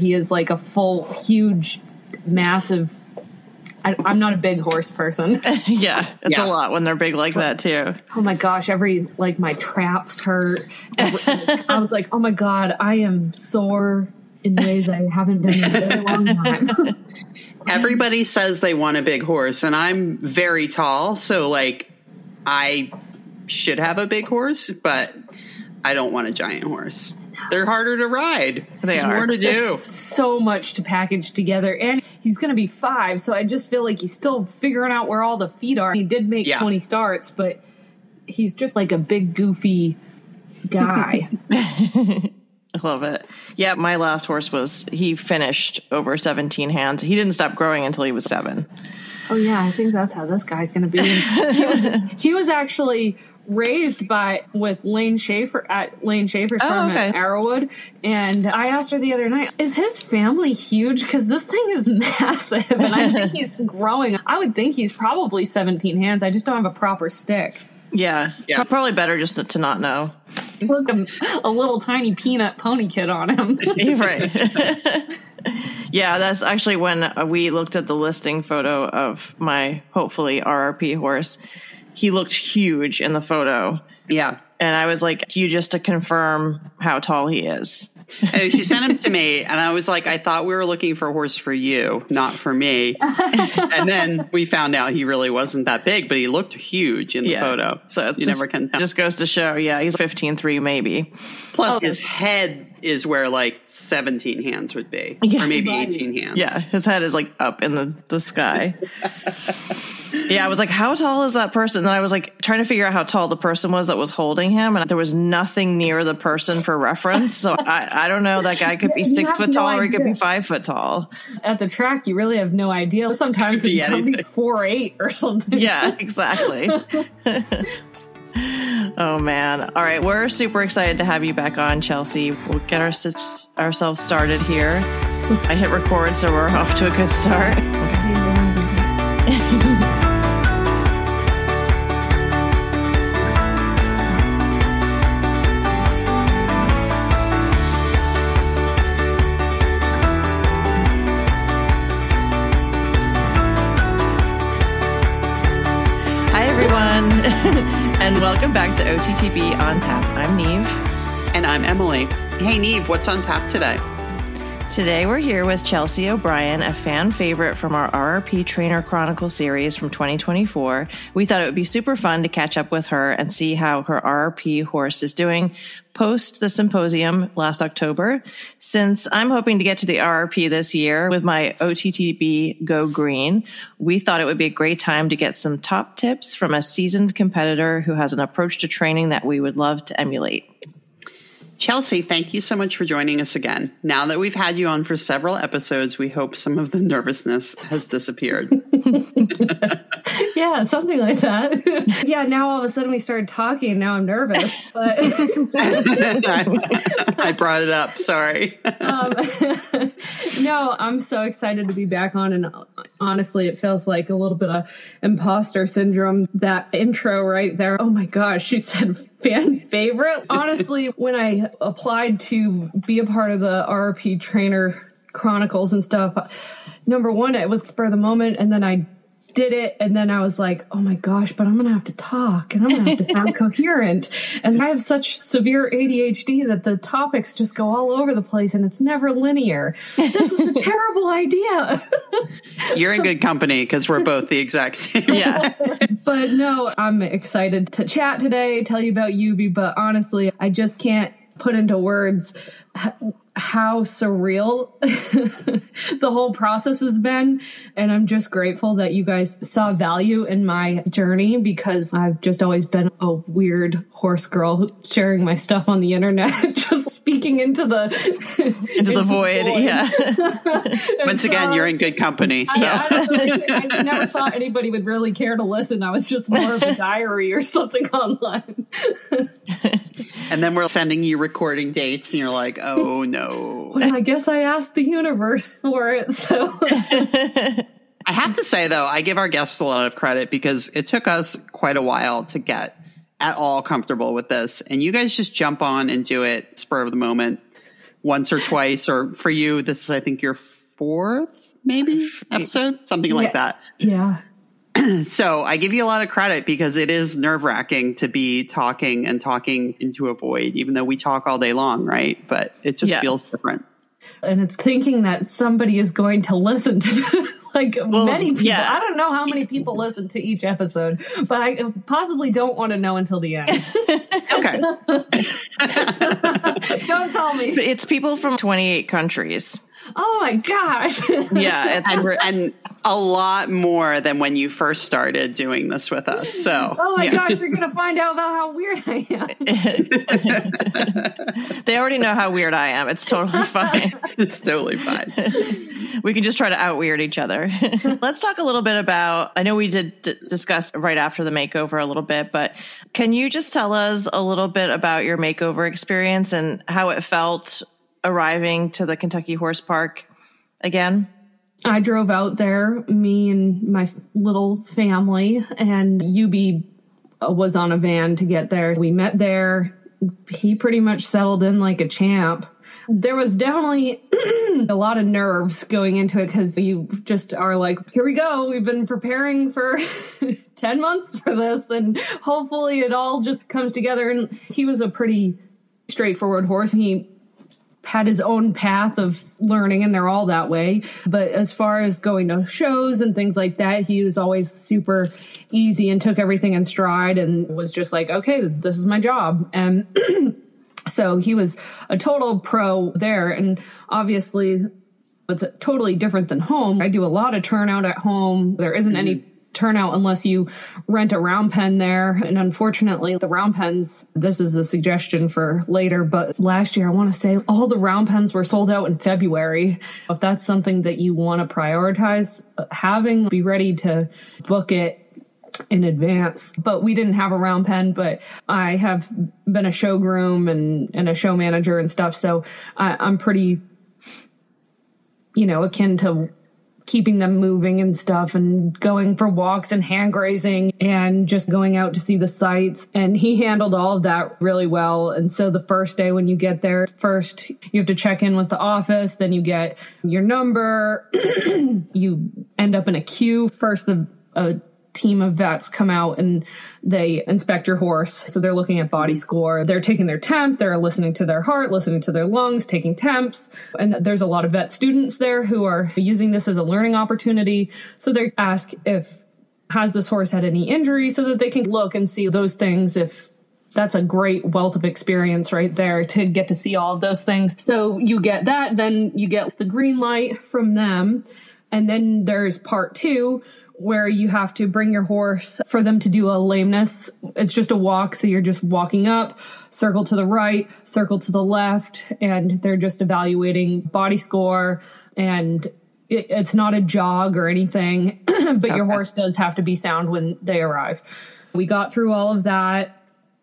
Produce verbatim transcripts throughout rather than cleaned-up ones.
he is like a full, huge, massive. I, I'm not a big horse person. yeah, it's yeah. a lot when they're big like that too. Oh my gosh, every like my traps hurt. Every, I was like, oh my God, I am sore in ways I haven't been in a very long time. Everybody says they want a big horse, and I'm very tall, so like I should have a big horse, but I don't want a giant horse. They're harder to ride. They There's are. more to do. There's so much to package together, and he's going to be five, so I just feel like he's still figuring out where all the feet are. He did make Yeah. twenty starts, but he's just like a big goofy guy. I love it. Yeah, my last horse was, he finished over seventeen hands. He didn't stop growing until he was seven. Oh yeah, I think that's how this guy's going to be. He was, he was actually raised by with Lane Schaefer at Lane Schaefer's Oh, farm okay. at Arrowwood, and I asked her the other night, "Is his family huge? Because this thing is massive, and I think he's growing. I would think he's probably seventeen hands. I just don't have a proper stick. Yeah, Yeah. probably better just to, to not know. Look, a, a little tiny peanut pony kid on him." Right. Yeah, that's actually when uh, we looked at the listing photo of my hopefully R R P horse. He looked huge in the photo. Yeah. And I was like, you just to confirm how tall he is. And she sent him to me, and I was like, I thought we were looking for a horse for you, not for me. And then we found out he really wasn't that big, but he looked huge in the Yeah. photo. So it's you just, never can tell. just goes to show, yeah, he's fifteen three maybe. Plus, Oh. his head is where like seventeen hands would be, Yeah. or maybe Right. eighteen hands. Yeah, his head is like up in the, the sky. Yeah, I was like, how tall is that person? And then I was like trying to figure out how tall the person was that was holding him. And there was nothing near the person for reference. So I, I don't know. That guy could be You six have foot no tall or he could be idea. five foot tall. At the track, you really have no idea. Sometimes Could be somebody's anything. four eight or something. Yeah, exactly. Oh, man. All right. We're super excited to have you back on, Chelsea. We'll get our, ourselves started here. I hit record, so we're off to a good start. Hi, everyone. And welcome back to O T T B On Tap. I'm Neve. And I'm Emily. Hey, Neve, what's on tap today? Today we're here with Chelsea O'Brien, a fan favorite from our R R P Trainer Chronicle series from twenty twenty-four. We thought it would be super fun to catch up with her and see how her R R P horse is doing post the symposium last October. Since I'm hoping to get to the R R P this year with my O T T B Go Green, we thought it would be a great time to get some top tips from a seasoned competitor who has an approach to training that we would love to emulate. Chelsea, thank you so much for joining us again. Now that we've had you on for several episodes, we hope some of the nervousness has disappeared. Yeah, something like that. Yeah, now all of a sudden we started talking. Now I'm nervous. But I brought it up. Sorry. um, no, I'm so excited to be back on. And honestly, it feels like a little bit of imposter syndrome. That intro right there. Oh my gosh, she said fan favorite. Honestly, when I applied to be a part of the R R P Trainer Chronicles and stuff, number one, it was spur of the moment. And then I did it, and then I was like, oh my gosh, but I'm gonna have to talk and I'm gonna have to sound coherent, and I have such severe A D H D that the topics just go all over the place and it's never linear. This was a terrible idea. You're in good company because we're both the exact same. Yeah. But no, I'm excited to chat today, tell you about Yubi, but honestly, I just can't put into words how surreal the whole process has been. And I'm just grateful that you guys saw value in my journey, because I've just always been a weird horse girl sharing my stuff on the internet, just speaking into the Into, into the void. void. Yeah. Once again, so, you're in good company. So. I, I, don't really, I never thought anybody would really care to listen. I was just more of a diary or something online. And then we're sending you recording dates and you're like, oh no. Well, I guess I asked the universe for it. So I have to say, though, I give our guests a lot of credit because it took us quite a while to get at all comfortable with this. And you guys just jump on and do it spur of the moment. once or twice, or for you, this is, I think, your fourth, maybe, episode, something yeah. like that. Yeah. So I give you a lot of credit because it is nerve wracking to be talking and talking into a void, even though we talk all day long, right? But it just yeah. feels different. And it's thinking that somebody is going to listen to like well, many people. Yeah. I don't know how many people listen to each episode, but I possibly don't want to know until the end. Okay. Don't tell me. It's people from twenty-eight countries. Oh my gosh. Yeah. It's and, and a lot more than when you first started doing this with us. So, oh my yeah. gosh, you're going to find out about how weird I am. They already know how weird I am. It's totally fine. It's totally fine. We can just try to out weird each other. Let's talk a little bit about, I know we did d- discuss right after the makeover a little bit, but can you just tell us a little bit about your makeover experience and how it felt arriving to the Kentucky Horse Park again? I drove out there, me and my little family, and Yubi was on a van to get there. We met there. He pretty much settled in like a champ. There was definitely a lot of nerves going into it because you just are like, here we go. We've been preparing for ten months for this, and hopefully it all just comes together. And he was a pretty straightforward horse. He had his own path of learning, and they're all that way. But as far as going to shows and things like that, he was always super easy and took everything in stride and was just like, okay, this is my job. And so he was a total pro there. And obviously it's totally different than home. I do a lot of turnout at home. There isn't mm-hmm. any turnout unless you rent a round pen there. And unfortunately, the round pens, this is a suggestion for later, but last year, I want to say all the round pens were sold out in February. If that's something that you want to prioritize, having, be ready to book it in advance. But we didn't have a round pen, but I have been a show groom and, and a show manager and stuff. So I, I'm pretty, you know, akin to keeping them moving and stuff and going for walks and hand grazing and just going out to see the sights. And he handled all of that really well. And so the first day when you get there, first you have to check in with the office, then you get your number, you end up in a queue. First, the a team of vets come out and they inspect your horse. So they're looking at body score. They're taking their temp. They're listening to their heart, listening to their lungs, taking temps. And there's a lot of vet students there who are using this as a learning opportunity. So they ask if, has this horse had any injury, so that they can look and see those things. If that's a great wealth of experience right there to get to see all of those things. So you get that, then you get the green light from them. And then there's part two, where you have to bring your horse for them to do a lameness. It's just a walk. So you're just walking up, circle to the right, circle to the left, and they're just evaluating body score. And it, it's not a jog or anything, but okay. Your horse does have to be sound when they arrive. We got through all of that.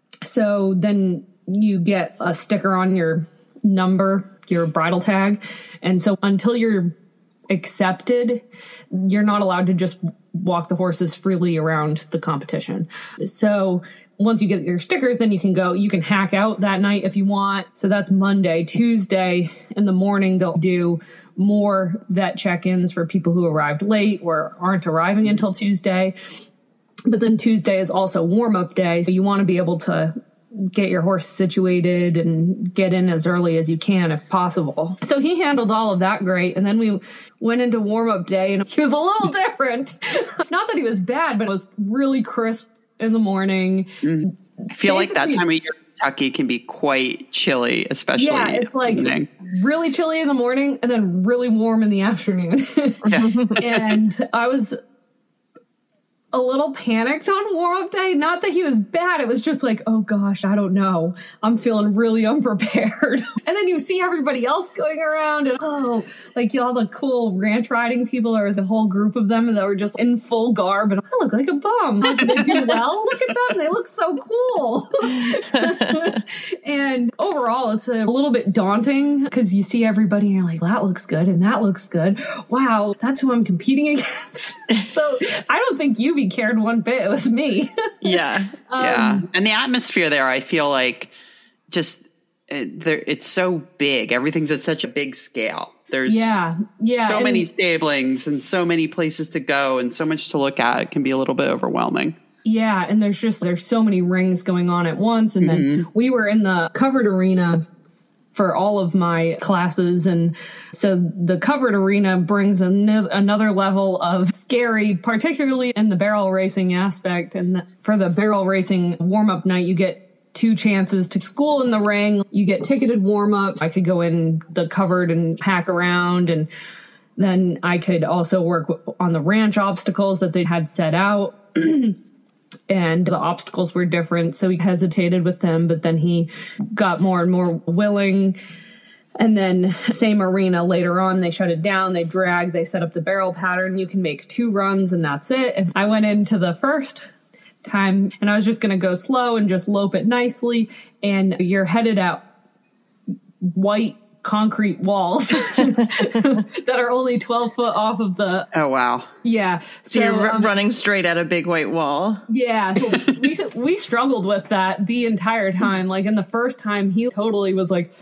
So then you get a sticker on your number, your bridle tag. And so until you're accepted, you're not allowed to just walk the horses freely around the competition. So once you get your stickers, then you can go, you can hack out that night if you want. So that's Monday. Tuesday in the morning, they'll do more vet check-ins for people who arrived late or aren't arriving until Tuesday. But then Tuesday is also warm-up day. So you want to be able to get your horse situated and get in as early as you can if possible. So he handled all of that great. And then we went into warm-up day and he was a little different. Not that he was bad, but it was really crisp in the morning. Mm. I feel Basically, like that time of year Kentucky can be quite chilly, especially. Yeah, it's like evening. Really chilly in the morning and then really warm in the afternoon. And I was a little panicked on warm-up day. Not that he was bad. It was just like, oh gosh, I don't know. I'm feeling really unprepared. And then you see everybody else going around and oh, like all the cool ranch riding people. There was a whole group of them that were just in full garb and I look like a bum. Like, they do well. Look at them. They look so cool. And overall, it's a little bit daunting because you see everybody and you're like, well, that looks good and that looks good. Wow, that's who I'm competing against. So I don't think you cared one bit. It was me. Yeah. um, yeah. And the atmosphere there, I feel like just it, it's so big. Everything's at such a big scale. There's yeah, yeah, so and, many stablings and so many places to go and so much to look at. It can be a little bit overwhelming. Yeah, and there's just there's so many rings going on at once. And then mm-hmm. we were in the covered arena for all of my classes. And so the covered arena brings an- another level of scary, particularly in the barrel racing aspect. And the, for the barrel racing warm-up night, you get two chances to school in the ring. You get ticketed warm-ups. I could go in the covered and hack around, and then I could also work on the ranch obstacles that they had set out. And the obstacles were different, so he hesitated with them, but then he got more and more willing. And then same arena later on, they shut it down, they dragged, they set up the barrel pattern. You can make two runs and that's it. And I went into the first time and I was just going to go slow and just lope it nicely. And you're headed out white concrete walls that are only twelve foot off of the... Oh, wow. Yeah. So, so you're um, running straight at a big white wall. Yeah. So we, we struggled with that the entire time. Like in the first time, he totally was like,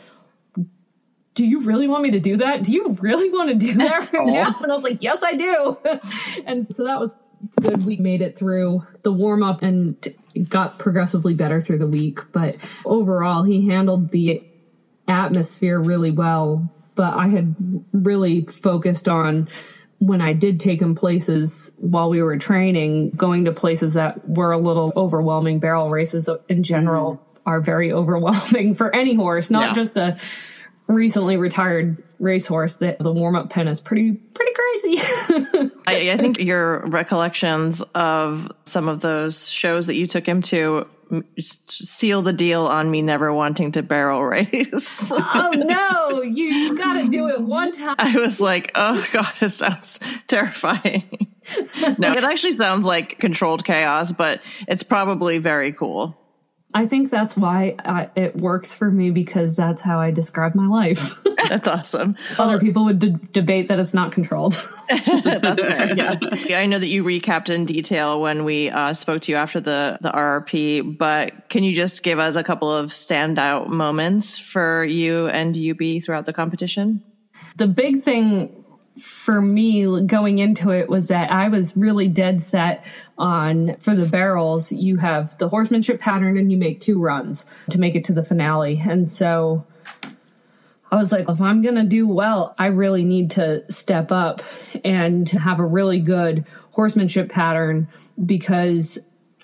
do you really want me to do that? Do you really want to do that right now? And I was like, yes, I do. And so that was good. We made it through the warm up and got progressively better through the week. But overall, he handled the atmosphere really well. But I had really focused on, when I did take him places while we were training, going to places that were a little overwhelming. Barrel races in general mm. are very overwhelming for any horse, not yeah. just a recently retired racehorse. That the warm-up pen is pretty pretty crazy. I, I think your recollections of some of those shows that you took him to seal the deal on me never wanting to barrel race. Oh no, you, you gotta do it one time. I was like, oh god, it sounds terrifying. No, it actually sounds like controlled chaos, but it's probably very cool. I think that's why I, it works for me, because that's how I describe my life. That's awesome. Other people would de- debate that it's not controlled. That's fair, yeah. yeah. I know that you recapped in detail when we uh, spoke to you after the, the R R P, but can you just give us a couple of standout moments for you and U B throughout the competition? The big thing for me going into it was that I was really dead set on, for the barrels, you have the horsemanship pattern and you make two runs to make it to the finale. And so I was like, if I'm going to do well, I really need to step up and have a really good horsemanship pattern, because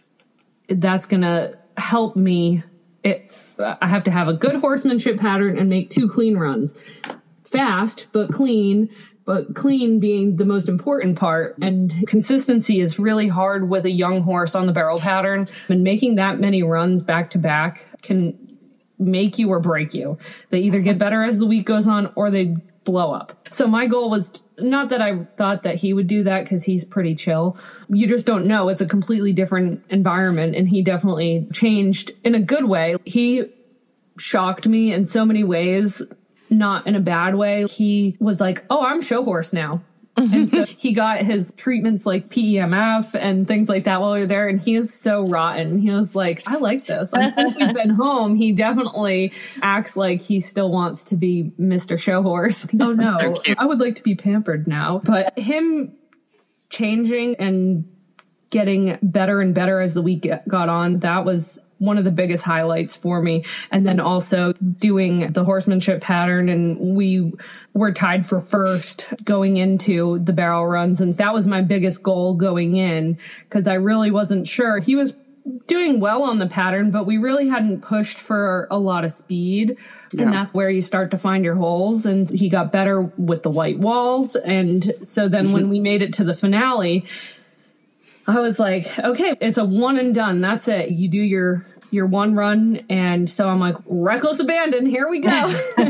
that's going to help me. It, I have to have a good horsemanship pattern and make two clean runs. Fast, but clean. But clean being the most important part. And consistency is really hard with a young horse on the barrel pattern. And making that many runs back to back can make you or break you. They either get better as the week goes on or they blow up. So my goal was not that I thought that he would do that, because he's pretty chill. You just don't know. It's a completely different environment. And he definitely changed in a good way. He shocked me in so many ways. Not in a bad way. He was like, oh, I'm show horse now. And so he got his treatments like P E M F and things like that while we were there. And he is so rotten. He was like, I like this. And since we've been home, he definitely acts like he still wants to be Mister Show Horse. Oh no, so I would like to be pampered now. But him changing and getting better and better as the week got on, that was one of the biggest highlights for me. And then also doing the horsemanship pattern, and we were tied for first going into the barrel runs. And that was my biggest goal going in, because I really wasn't sure. He was doing well on the pattern, but we really hadn't pushed for a lot of speed. Yeah. And that's where you start to find your holes. And he got better with the white walls. And so then when we made it to the finale, I was like, okay, it's a one and done. That's it. You do your your one run. And so I'm like, reckless abandon. Here we go. So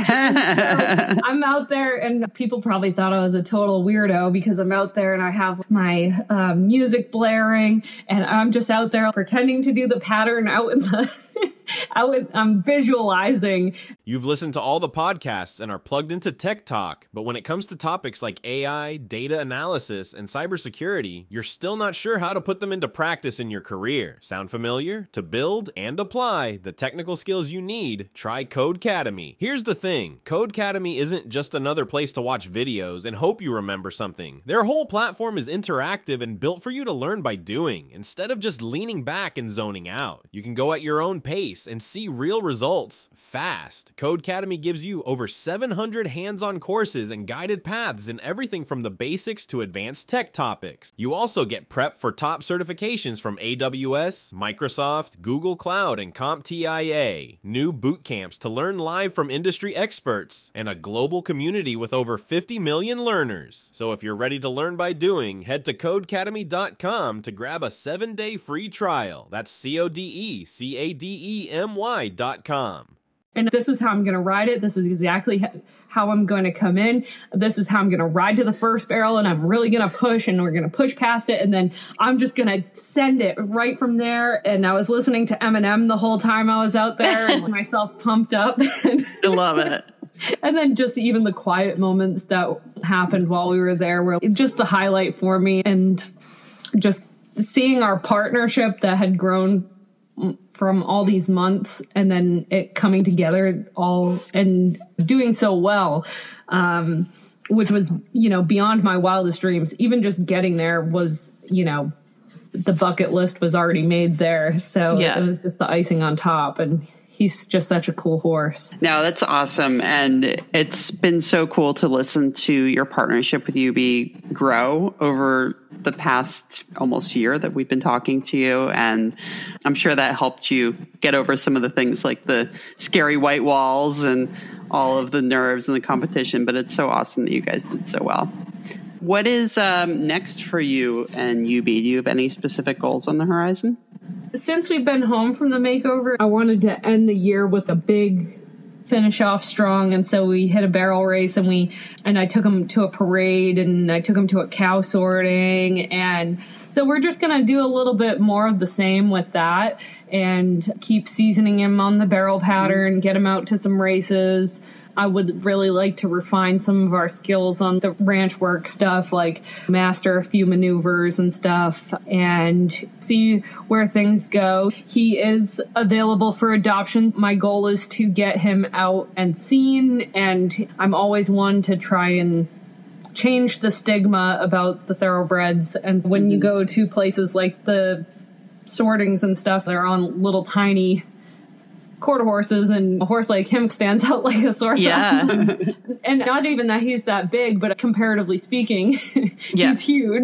I'm out there, and people probably thought I was a total weirdo because I'm out there and I have my um, music blaring, and I'm just out there pretending to do the pattern out in the I would, I'm visualizing. You've listened to all the podcasts and are plugged into Tech Talk, but when it comes to topics like A I, data analysis, and cybersecurity, you're still not sure how to put them into practice in your career. Sound familiar? To build and apply the technical skills you need, try Codecademy. Here's the thing, Codecademy isn't just another place to watch videos and hope you remember something. Their whole platform is interactive and built for you to learn by doing, instead of just leaning back and zoning out. You can go at your own pace and see real results fast. Codecademy gives you over seven hundred hands-on courses and guided paths in everything from the basics to advanced tech topics. You also get prep for top certifications from A W S, Microsoft, Google Cloud, and CompTIA, new boot camps to learn live from industry experts, and a global community with over fifty million learners. So if you're ready to learn by doing, head to codecademy dot com to grab a seven-day free trial. That's C O D E C A D E M Y dot com. And this is how I'm going to ride it. This is exactly how I'm going to come in. This is how I'm going to ride to the first barrel, and I'm really going to push, and we're going to push past it, and then I'm just going to send it right from there. And I was listening to Eminem the whole time I was out there and myself pumped up. I love it. And then just even the quiet moments that happened while we were there were just the highlight for me, and just seeing our partnership that had grown from all these months and then it coming together all and doing so well, um, which was, you know, beyond my wildest dreams. Even just getting there was, you know, the bucket list was already made there. So yeah. It was just the icing on top. And he's just such a cool horse. No, that's awesome. And it's been so cool to listen to your partnership with U B grow over the past almost year that we've been talking to you. And I'm sure that helped you get over some of the things like the scary white walls and all of the nerves and the competition. But it's so awesome that you guys did so well. What is um, next for you and U B? Do you have any specific goals on the horizon? Since we've been home from the makeover, I wanted to end the year with a big finish off strong. And so we hit a barrel race, and we, and I took him to a parade, and I took him to a cow sorting. And so we're just going to do a little bit more of the same with that and keep seasoning him on the barrel pattern, get him out to some races. I would really like to refine some of our skills on the ranch work stuff, like master a few maneuvers and stuff, and see where things go. He is available for adoption. My goal is to get him out and seen, and I'm always one to try and change the stigma about the thoroughbreds. And when you go to places like the sortings and stuff, they're on little tiny quarter horses, and a horse like him stands out like a sore thumb. Yeah. And not even that he's that big, but comparatively speaking, yeah. he's huge.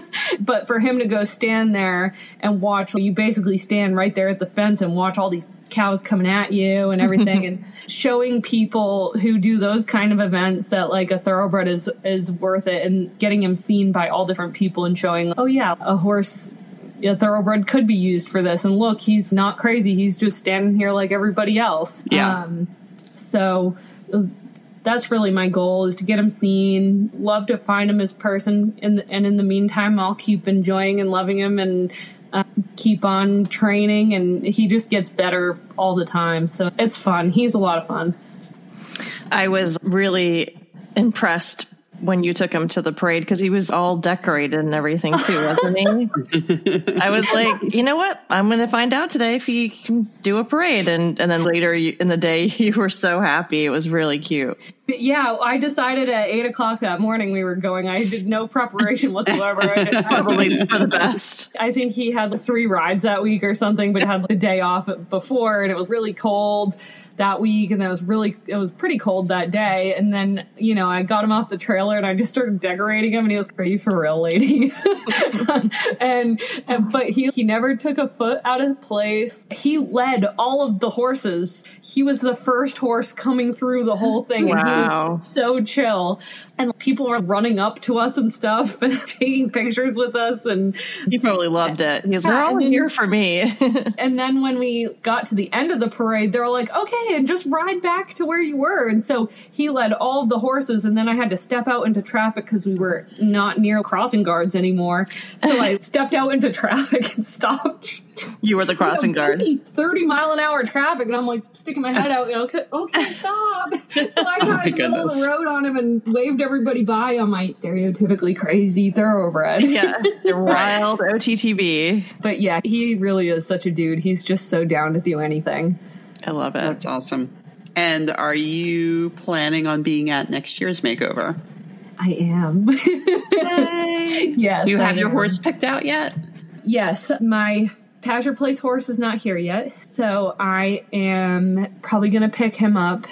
But for him to go stand there and watch, you basically stand right there at the fence and watch all these cows coming at you and everything, and showing people who do those kind of events that like a thoroughbred is is worth it, and getting him seen by all different people and showing, oh yeah, a horse, a thoroughbred could be used for this, and look, he's not crazy, he's just standing here like everybody else. Yeah. Um, so that's really my goal, is to get him seen. Love to find him as person, in the, and in the meantime I'll keep enjoying and loving him, and uh, keep on training, and he just gets better all the time, so it's fun. He's a lot of fun. I was really impressed when you took him to the parade, because he was all decorated and everything too, wasn't he? I was like, you know what? I'm going to find out today if he can do a parade. And and then later in the day, you were so happy. It was really cute. Yeah, I decided at eight o'clock that morning we were going. I did no preparation whatsoever. I did, Probably for the best. I think he had three rides that week or something, but had the day off before, and it was really cold that week, and it was really, it was pretty cold that day. And then, you know, I got him off the trailer and I just started decorating him, and he was, are you for real, lady? and, and, but he, he never took a foot out of place. He led all of the horses. He was the first horse coming through the whole thing. Wow. And he was so chill. And people were running up to us and stuff and taking pictures with us. And he probably loved it. He was, they're all then, here for me. And then when we got to the end of the parade, they were like, okay, and just ride back to where you were. And so he led all of the horses, and then I had to step out into traffic because we were not near crossing guards anymore. So I stepped out into traffic and stopped You were the crossing you know, guard. He's thirty mile an hour traffic, and I'm like sticking my head out. You know, okay, okay, stop. So I got Oh in the middle of the road on him and waved everybody by on my stereotypically crazy thoroughbred. Yeah, you're wild O T T B. But yeah, he really is such a dude. He's just so down to do anything. I love it. That's awesome. And are you planning on being at next year's makeover? I am. Yes. Do you have I your am. horse picked out yet? Yes, my Pasture Place horse is not here yet, so I am probably going to pick him up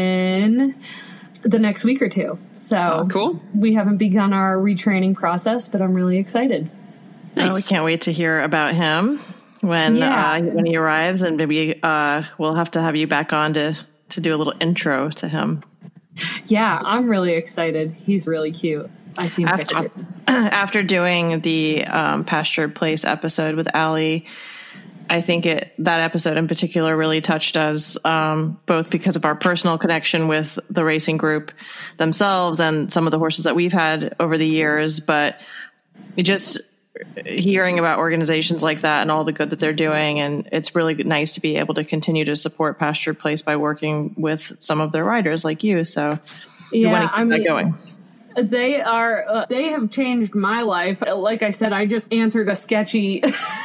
in the next week or two. So Oh, cool. We haven't begun our retraining process, but I'm really excited. Oh, we can't wait to hear about him when Yeah. uh, when he arrives, and maybe uh, we'll have to have you back on to to do a little intro to him. Yeah, I'm really excited. He's really cute. I've seen After, pictures. after doing the um, Pasture Place episode with Allie, I think it that episode in particular really touched us, um, both because of our personal connection with the racing group themselves and some of the horses that we've had over the years, but just hearing about organizations like that and all the good that they're doing. And it's really nice to be able to continue to support Pasture Place by working with some of their riders like you. So you Yeah, want to keep I mean, that going. They are, uh, they have changed my life. Like I said, I just answered a sketchy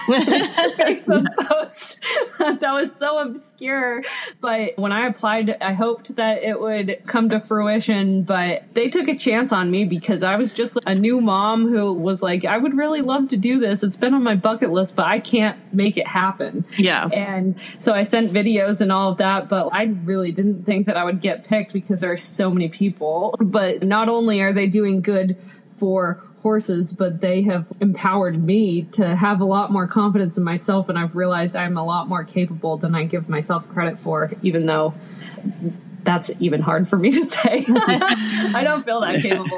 Facebook post that was so obscure. But when I applied, I hoped that it would come to fruition. But they took a chance on me because I was just a new mom who was like, I would really love to do this. It's been on my bucket list, but I can't make it happen. Yeah. And so I sent videos and all of that, but I really didn't think that I would get picked because there are so many people. But not only are they doing good for horses, but they have empowered me to have a lot more confidence in myself, and I've realized I'm a lot more capable than I give myself credit for, even though that's even hard for me to say. I don't feel that capable,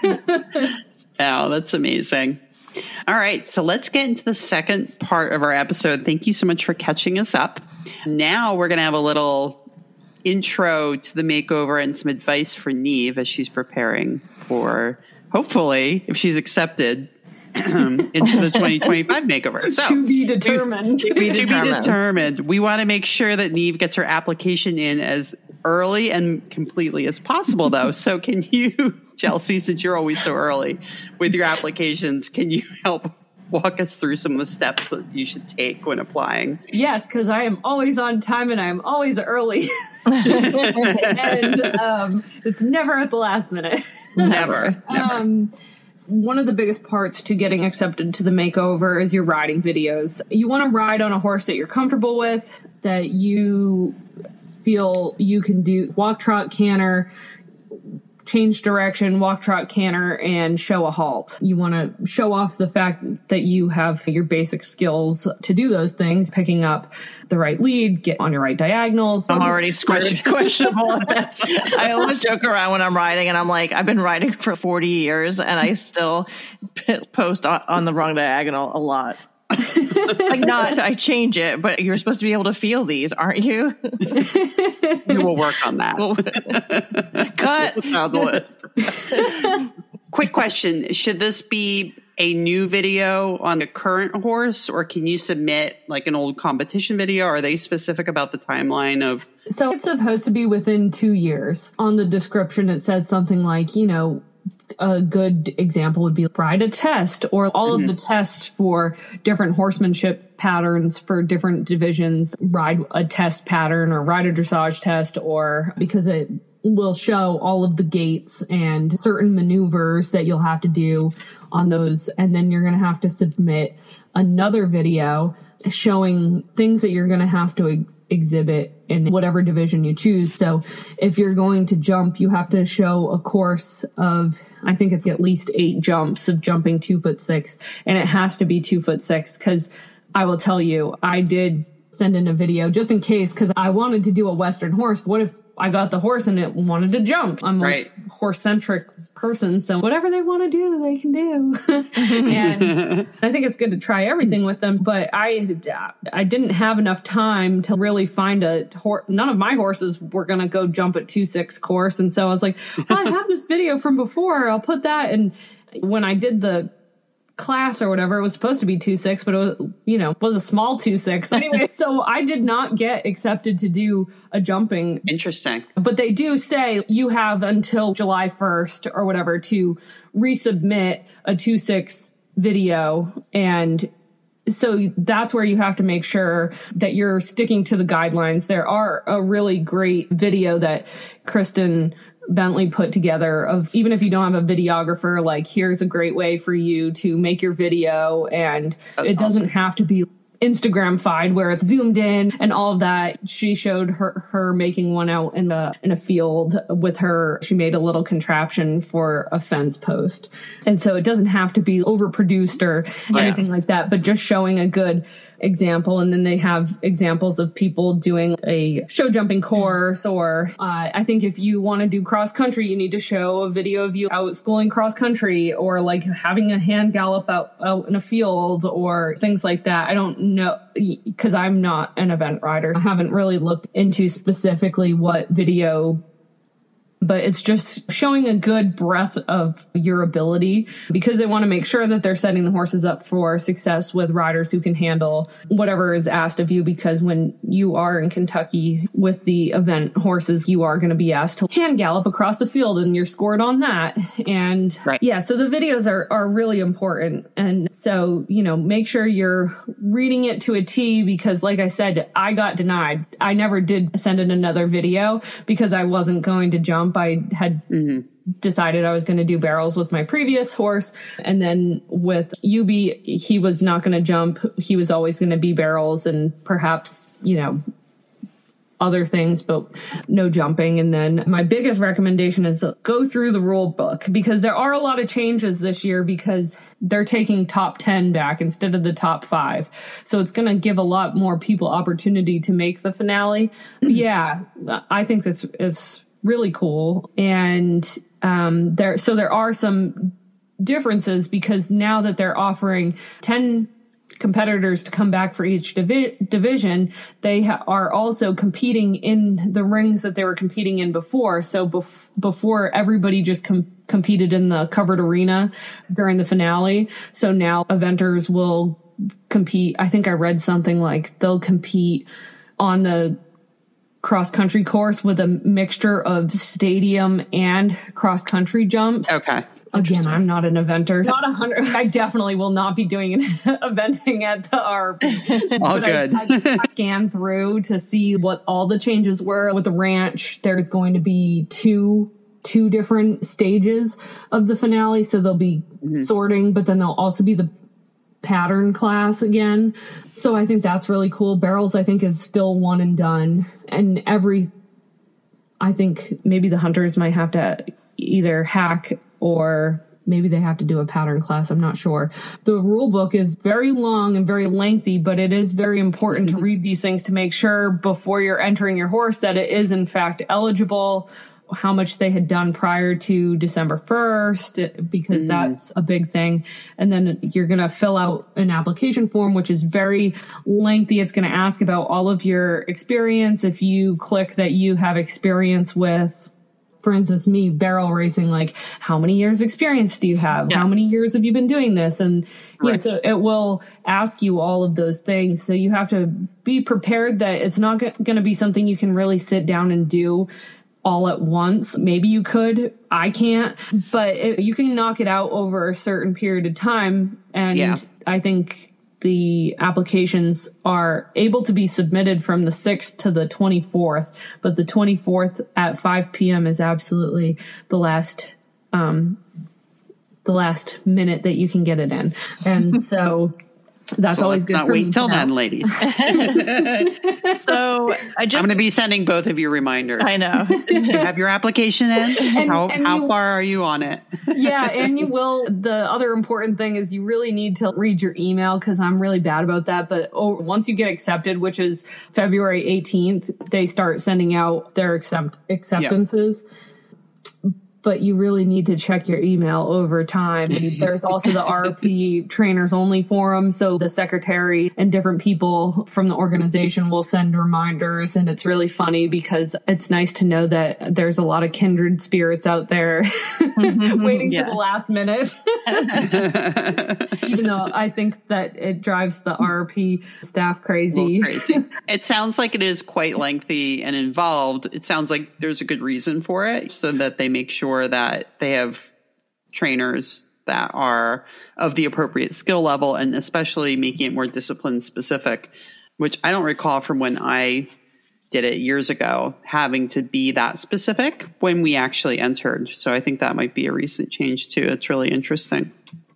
but Oh, that's amazing. All right, so let's get into the second part of our episode. Thank you so much for catching us up. Now we're going to have a little intro to the makeover and some advice for Neve as she's preparing for, hopefully, if she's accepted, um, into the twenty twenty-five makeover. So, to be determined. To, to be determined. determined. We want to make sure that Neve gets her application in as early and completely as possible, though. So can you, Chelsea, since you're always so early with your applications, can you help walk us through some of the steps that you should take when applying? Yes, because I am always on time and I am always early. and um, it's never at the last minute. Never. never. Um, one of the biggest parts to getting accepted to the makeover is your riding videos. You want to ride on a horse that you're comfortable with, that you feel you can do walk, trot, canter, change direction, walk, trot, canter, and show a halt. You want to show off the fact that you have your basic skills to do those things, picking up the right lead, get on your right diagonals. I'm already screwed. Questionable at that. I always joke around when I'm riding, and I'm like, I've been riding for forty years, and I still post on, on the wrong diagonal a lot. Like, not, I change it, but you're supposed to be able to feel these, aren't you? We will work on that. Well, cut. That's on the list. Quick question. Should this be a new video on the current horse, or can you submit like an old competition video? Are they specific about the timeline of? So it's supposed to be within two years. On the description, it says something like, you know, a good example would be ride a test, or all Mm-hmm. of the tests for different horsemanship patterns for different divisions, ride a test pattern or ride a dressage test, or because it will show all of the gaits and certain maneuvers that you'll have to do on those. And then you're going to have to submit another video showing things that you're going to have to ex- exhibit in whatever division you choose. So if you're going to jump, you have to show a course of, I think it's at least eight jumps of jumping two foot six, and it has to be two foot six. Cause I will tell you, I did send in a video just in case, cause I wanted to do a Western horse. What if I got the horse and it wanted to jump? I'm Right. a horse-centric person, so whatever they want to do, they can do. And I think it's good to try everything with them, but I I didn't have enough time to really find a horse. None of my horses were going to go jump at two six course, and so I was like, well, I have this video from before, I'll put that. And when I did the class or whatever. It was supposed to be two six, but it was, you know, was a small two six. Anyway, so I did not get accepted to do a jumping. Interesting. But they do say you have until July first or whatever to resubmit a two six video. And so that's where you have to make sure that you're sticking to the guidelines. There are a really great video that Kristen Bentley put together of, even if you don't have a videographer, like, here's a great way for you to make your video. And That's it doesn't awesome. have to be Instagram-fied where it's zoomed in and all of that. She showed her her making one out in the in a field with her. She made a little contraption for a fence post. And so it doesn't have to be overproduced or Yeah. anything like that, but just showing a good example. And then they have examples of people doing a show jumping course, or uh, I think if you want to do cross country, you need to show a video of you out schooling cross country, or like having a hand gallop out, out in a field, or things like that. I don't know, because I'm not an event rider. I haven't really looked into specifically what video, but it's just showing a good breadth of your ability, because they want to make sure that they're setting the horses up for success with riders who can handle whatever is asked of you. Because when you are in Kentucky with the event horses, you are going to be asked to hand gallop across the field, and you're scored on that. And Right. yeah, so the videos are, are really important. And so, you know, make sure you're reading it to a T, because like I said, I got denied. I never did send in another video because I wasn't going to jump. I had Mm-hmm. decided I was going to do barrels with my previous horse. And then with Yubi, he was not going to jump. He was always going to be barrels and perhaps, you know, other things, but no jumping. And then my biggest recommendation is go through the rule book, because there are a lot of changes this year, because they're taking top ten back instead of the top five. So it's going to give a lot more people opportunity to make the finale. Yeah, I think that's it's really cool. And um, there, so there are some differences, because now that they're offering ten competitors to come back for each divi- division, they ha- are also competing in the rings that they were competing in before. So bef- before everybody just com- competed in the covered arena during the finale. So now eventers will compete. I think I read something like they'll compete on the cross country course with a mixture of stadium and cross country jumps. Okay. Again, I'm not an eventer. Not a hundred. I definitely will not be doing an eventing at the R P. All But good. I, I, I scanned through to see what all the changes were with the ranch. There's going to be two two different stages of the finale, so there'll be mm-hmm. sorting, but then there'll also be the pattern class again. So I think that's really cool. Barrels, I think, is still one and done, and every. I think maybe the hunters might have to either hack, or maybe they have to do a pattern class. I'm not sure. The rule book is very long and very lengthy, but it is very important to read these things to make sure before you're entering your horse that it is in fact eligible, how much they had done prior to December first, because mm. that's a big thing. And then you're going to fill out an application form, which is very lengthy. It's going to ask about all of your experience. If you click that you have experience with, for instance, me, barrel racing, like, how many years experience do you have? Yeah. How many years have you been doing this? And right. yeah, so it will ask you all of those things. So you have to be prepared that it's not g- going to be something you can really sit down and do all at once. Maybe you could, I can't, but it, you can knock it out over a certain period of time. And yeah. I think the applications are able to be submitted from the sixth to the twenty-fourth, but the twenty-fourth at five p.m. is absolutely the last, um, the last minute that you can get it in. And so that's so always let's good not for wait me till to know. then, ladies. So I just, I'm going to be sending both of you reminders. I know. You have your application in? And- how and how you- far are you on it? Yeah, and you will. The other important thing is you really need to read your email, because I'm really bad about that. But oh, once you get accepted, which is February eighteenth, they start sending out their accept acceptances. but you really need to check your email over time. And there's also the R R P trainers only forum. So the secretary and different people from the organization will send reminders. And it's really funny because it's nice to know that there's a lot of kindred spirits out there waiting Yeah. to the last minute. Even though I think that it drives the R R P staff crazy. crazy. It sounds like it is quite lengthy and involved. It sounds like there's a good reason for it, so that they make sure that they have trainers that are of the appropriate skill level, and especially making it more discipline specific, which I don't recall from when I did it years ago, having to be that specific when we actually entered. So I think that might be a recent change too. It's really interesting.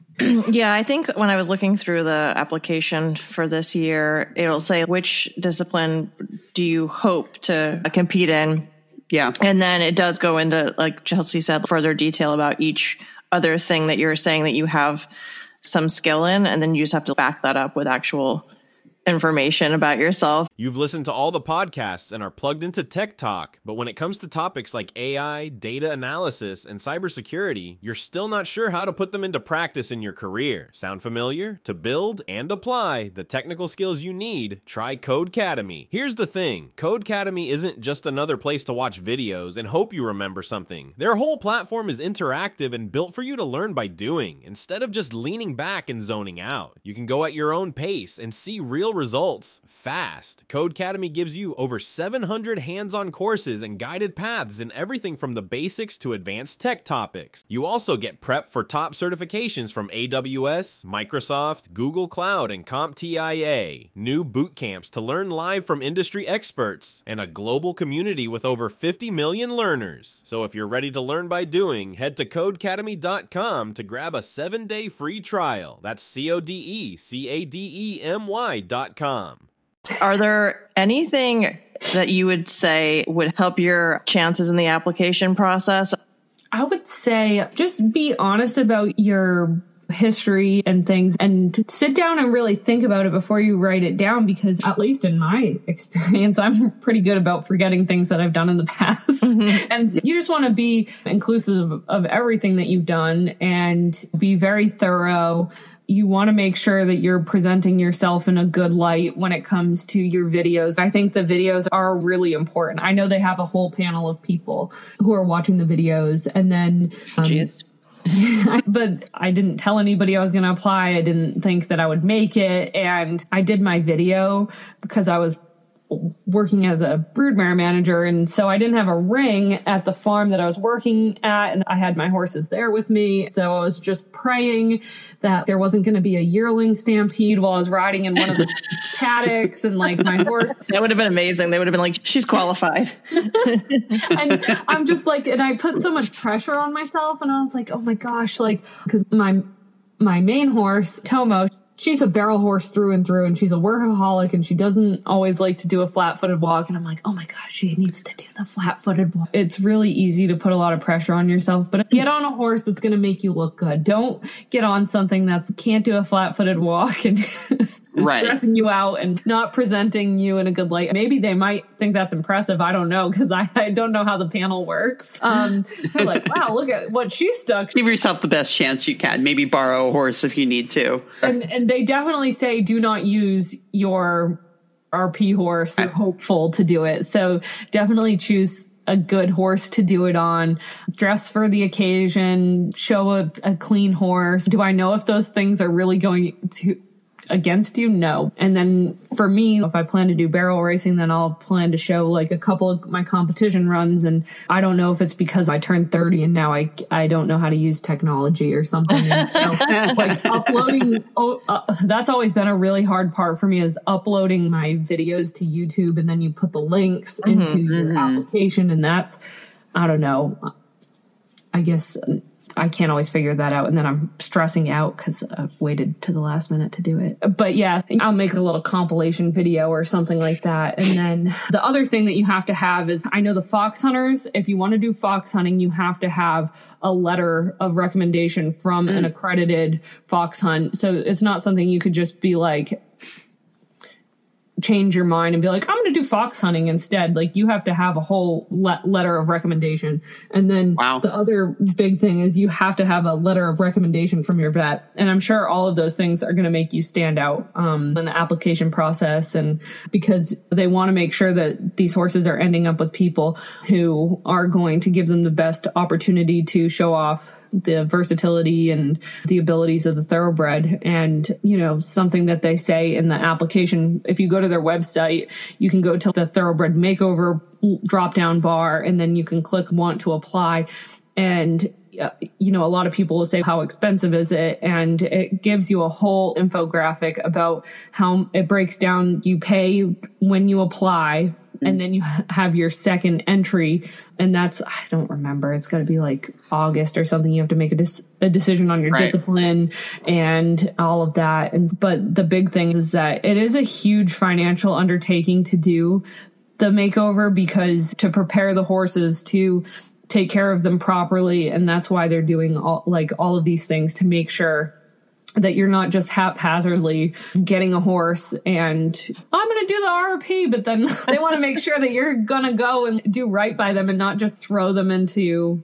Yeah, I think when I was looking through the application for this year, it'll say which discipline do you hope to compete in. Yeah. And then it does go into, like Chelsea said, further detail about each other thing that you're saying that you have some skill in. And then you just have to back that up with actual information about yourself. You've listened to all the podcasts and are plugged into Tech Talk, but when it comes to topics like A I, data analysis, and cybersecurity, you're still not sure how to put them into practice in your career. Sound familiar? To build and apply the technical skills you need, try Codecademy. Here's the thing, Codecademy isn't just another place to watch videos and hope you remember something. Their whole platform is interactive and built for you to learn by doing, instead of just leaning back and zoning out. You can go at your own pace and see real results fast. Codecademy gives you over seven hundred hands-on courses and guided paths in everything from the basics to advanced tech topics. You also get prep for top certifications from A W S, Microsoft, Google Cloud, and CompTIA, new boot camps to learn live from industry experts, and a global community with over fifty million learners. So if you're ready to learn by doing, head to codecademy dot com to grab a seven-day free trial. That's C O D E C A D E M Y dot com. Are there anything that you would say would help your chances in the application process? I would say just be honest about your history and things, and to sit down and really think about it before you write it down, because at least in my experience, I'm pretty good about forgetting things that I've done in the past. Mm-hmm. And you just want to be inclusive of everything that you've done and be very thorough. You want to make sure that you're presenting yourself in a good light when it comes to your videos. I think the videos are really important. I know they have a whole panel of people who are watching the videos, and then um, Jeez. but I didn't tell anybody I was going to apply. I didn't think that I would make it. And I did my video because I was working as a broodmare manager. And so I didn't have a ring at the farm that I was working at. And I had my horses there with me. So I was just praying that there wasn't going to be a yearling stampede while I was riding in one of the paddocks, and like my horse. That would have been amazing. They would have been like, she's qualified. And I'm just like, and I put so much pressure on myself, and I was like, oh my gosh, like, because my, my main horse, Tomo, she's a barrel horse through and through, and she's a workaholic, and she doesn't always like to do a flat-footed walk. And I'm like, oh my gosh, she needs to do the flat-footed walk. It's really easy to put a lot of pressure on yourself, but get on a horse that's going to make you look good. Don't get on something that can't do a flat-footed walk and right. stressing you out and not presenting you in a good light. Maybe they might think that's impressive. I don't know, because I, I don't know how the panel works. Um, they're like, wow, look at what she stuck. Give yourself the best chance you can. Maybe borrow a horse if you need to. And and they definitely say do not use your R P horse. You're hopeful to do it. So definitely choose a good horse to do it on. Dress for the occasion. Show a, a clean horse. Do I know if those things are really going to against you? No. And then for me, if I plan to do barrel racing, then I'll plan to show like a couple of my competition runs. And I don't know if it's because I turned thirty and now I, I don't know how to use technology or something. And so, like uploading, oh, uh, that's always been a really hard part for me, is uploading my videos to YouTube, and then you put the links into mm-hmm, your mm-hmm. application. And that's, I don't know, I guess I can't always figure that out. And then I'm stressing out because I've waited to the last minute to do it. But yeah, I'll make a little compilation video or something like that. And then the other thing that you have to have is, I know the fox hunters, if you want to do fox hunting, you have to have a letter of recommendation from an accredited fox hunt. So it's not something you could just be like, change your mind and be like, I'm going to do fox hunting instead. Like, you have to have a whole le- letter of recommendation. And then wow. the other big thing is you have to have a letter of recommendation from your vet. And I'm sure all of those things are going to make you stand out um, in the application process. And because they want to make sure that these horses are ending up with people who are going to give them the best opportunity to show off the versatility and the abilities of the thoroughbred. And, you know, something that they say in the application, if you go to their website, you can go to the thoroughbred makeover drop down bar, and then you can click want to apply. And, uh, you know, a lot of people will say, how expensive is it? And it gives you a whole infographic about how it breaks down. You pay when you apply, and then you have your second entry. And that's, I don't remember, it's got to be like August or something. You have to make a, dis- a decision on your right. discipline and all of that. And, but the big thing is that it is a huge financial undertaking to do the makeover, because to prepare the horses, to take care of them properly. And that's why they're doing all, like all of these things to make sure that you're not just haphazardly getting a horse and I'm going to do the R R P, but then they want to make sure that you're going to go and do right by them and not just throw them into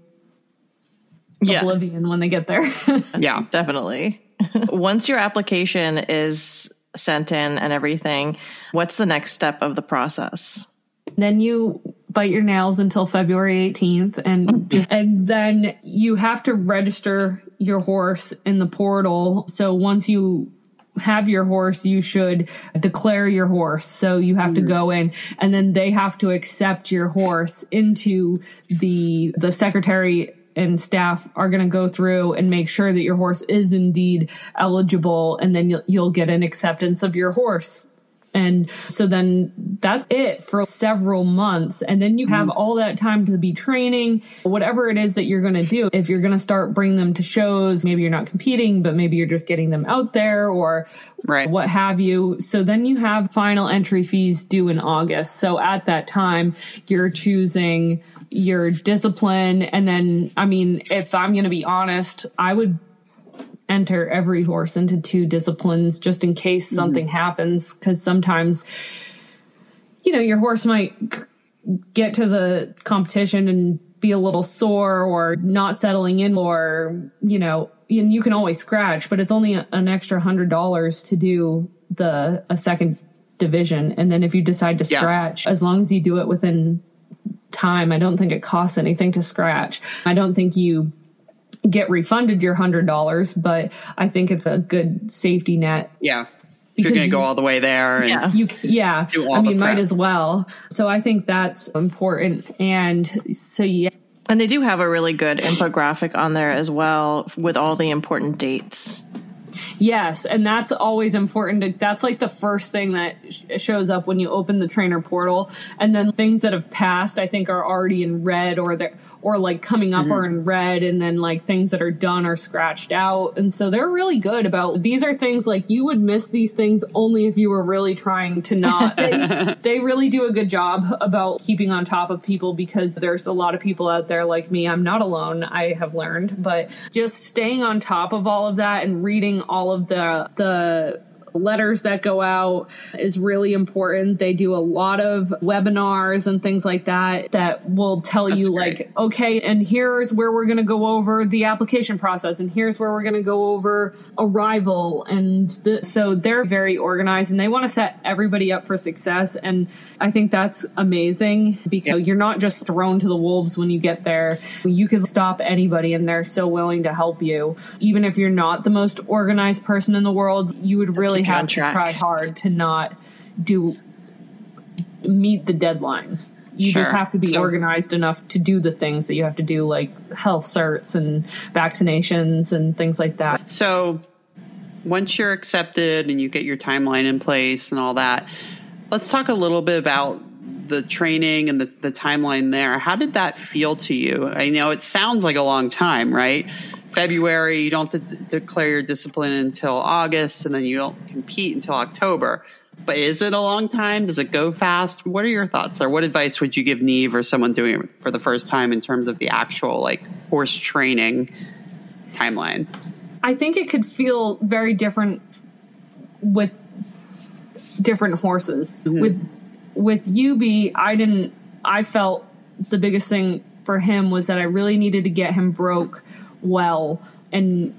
yeah. oblivion when they get there. Yeah, definitely. Once your application is sent in and everything, what's the next step of the process? Then you bite your nails until February eighteenth, and just, and then you have to register your horse in the portal. So once you have your horse, you should declare your horse. So you have to go in, and then they have to accept your horse into the the secretary and staff are going to go through and make sure that your horse is indeed eligible, and then you'll, you'll get an acceptance of your horse. And so then that's it for several months. And then you have all that time to be training, whatever it is that you're going to do. If you're going to start bringing them to shows, maybe you're not competing, but maybe you're just getting them out there or right. what have you. So then you have final entry fees due in August. So at that time, you're choosing your discipline. And then, I mean, if I'm going to be honest, I would enter every horse into two disciplines just in case something mm-hmm. happens. Because sometimes, you know, your horse might get to the competition and be a little sore or not settling in, or, you know, and you can always scratch, but it's only an extra hundred dollars to do the a second division. And then if you decide to yeah. scratch, as long as you do it within time, I don't think it costs anything to scratch. I don't think you get refunded your hundred dollars, but I think it's a good safety net. Yeah. You're going to go all the way there. And yeah. You, yeah. Do all I mean, the might prep. as well. So I think that's important. And so, yeah. And they do have a really good infographic on there as well with all the important dates. Yes, and that's always important. To, that's like the first thing that sh- shows up when you open the trainer portal. And then things that have passed, I think, are already in red, or they're, or like coming up mm-hmm. are in red. And then like things that are done are scratched out. And so they're really good about, these are things like you would miss these things only if you were really trying to not. They, they really do a good job about keeping on top of people, because there's a lot of people out there like me. I'm not alone, I have learned, but just staying on top of all of that and reading all of the the letters that go out is really important. They do a lot of webinars and things like that that will tell That's you great. Like, okay, and here's where we're going to go over the application process, and here's where we're going to go over arrival. And the, so they're very organized, and they want to set everybody up for success. And I think that's amazing, because you're not just thrown to the wolves when you get there. You can stop anybody, and they're so willing to help you. Even if you're not the most organized person in the world, you would really have to try hard to not do meet the deadlines. You Sure. just have to be so, organized enough to do the things that you have to do, like health certs and vaccinations and things like that. So once you're accepted and you get your timeline in place and all that, let's talk a little bit about the training and the, the timeline there. How did that feel to you? I know it sounds like a long time, right? February, you don't have to d- declare your discipline until August, and then you don't compete until October. But is it a long time? Does it go fast? What are your thoughts there? What advice would you give Neve or someone doing it for the first time in terms of the actual like horse training timeline? I think it could feel very different with different horses. Mm-hmm. With with U B, I didn't. I felt the biggest thing for him was that I really needed to get him broke well, and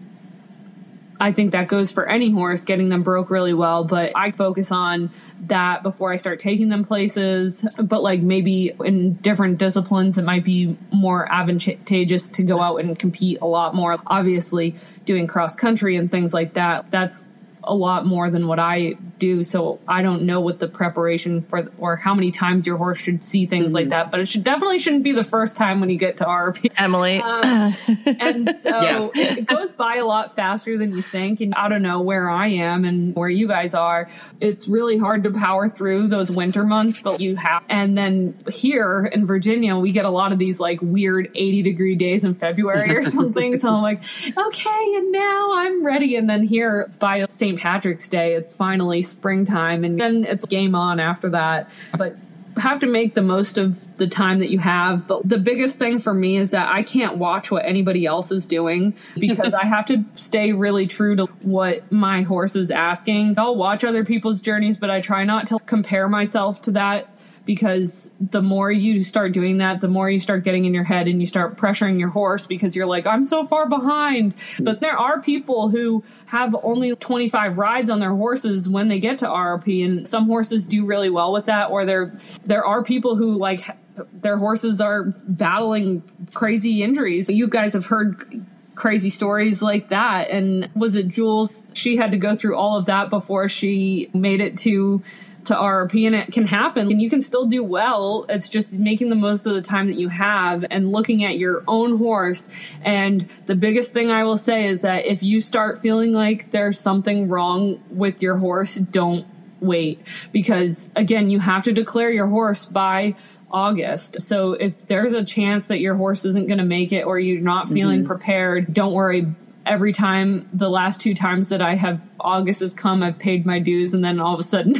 I think that goes for any horse, getting them broke really well, but I focus on that before I start taking them places. But like maybe in different disciplines, it might be more advantageous to go out and compete a lot more. Obviously, doing cross country and things like that, that's a lot more than what I do. So I don't know what the preparation for or how many times your horse should see things mm-hmm. like that. But it should definitely shouldn't be the first time when you get to R R P. Emily. Um, and so yeah. it goes by a lot faster than you think. And I don't know where I am and where you guys are. It's really hard to power through those winter months, but you have. And then here in Virginia, we get a lot of these like weird eighty degree days in February or something. So I'm like, okay, and now I'm ready. And then here by Saint Patrick's Day, it's finally springtime, and then it's game on after that. But have to make the most of the time that you have. But the biggest thing for me is that I can't watch what anybody else is doing because I have to stay really true to what my horse is asking. I'll watch other people's journeys, but I try not to compare myself to that, because the more you start doing that, the more you start getting in your head and you start pressuring your horse because you're like, I'm so far behind. But there are people who have only twenty-five rides on their horses when they get to R R P, and some horses do really well with that, or there there are people who like their horses are battling crazy injuries. You guys have heard crazy stories like that. And was it Jules? She had to go through all of that before she made it to to R R P, and it can happen and you can still do well. It's just making the most of the time that you have and looking at your own horse. And the biggest thing I will say is that if you start feeling like there's something wrong with your horse, don't wait, because again, you have to declare your horse by August. So if there's a chance that your horse isn't going to make it or you're not feeling mm-hmm. prepared, don't worry. Every time, the last two times that I have August has come, I've paid my dues, and then all of a sudden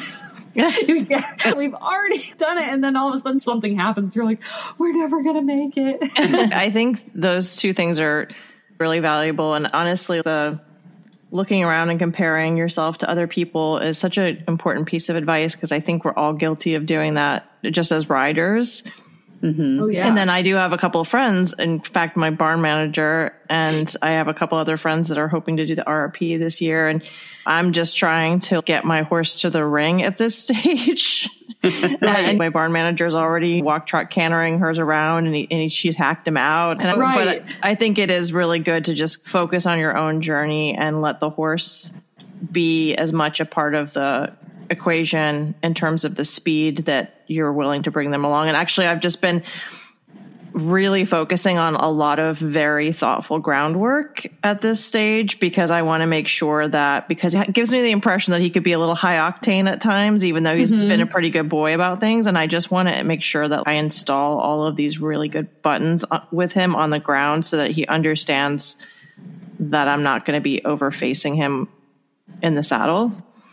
we've already done it, and then all of a sudden something happens. You're like, we're never gonna make it. I think those two things are really valuable, and honestly, the looking around and comparing yourself to other people is such an important piece of advice, because I think we're all guilty of doing that just as riders. Mm-hmm. Oh, yeah. And then I do have a couple of friends, in fact, my barn manager, and I have a couple other friends that are hoping to do the R R P this year. And I'm just trying to get my horse to the ring at this stage. And my barn manager's already walk trot cantering hers around, and, he, and he, she's hacked him out. And right. But I think it is really good to just focus on your own journey and let the horse be as much a part of the equation in terms of the speed that you're willing to bring them along. And actually, I've just been really focusing on a lot of very thoughtful groundwork at this stage, because I want to make sure that, because it gives me the impression that he could be a little high octane at times, even though he's mm-hmm. been a pretty good boy about things. And I just want to make sure that I install all of these really good buttons with him on the ground so that he understands that I'm not going to be over facing him in the saddle.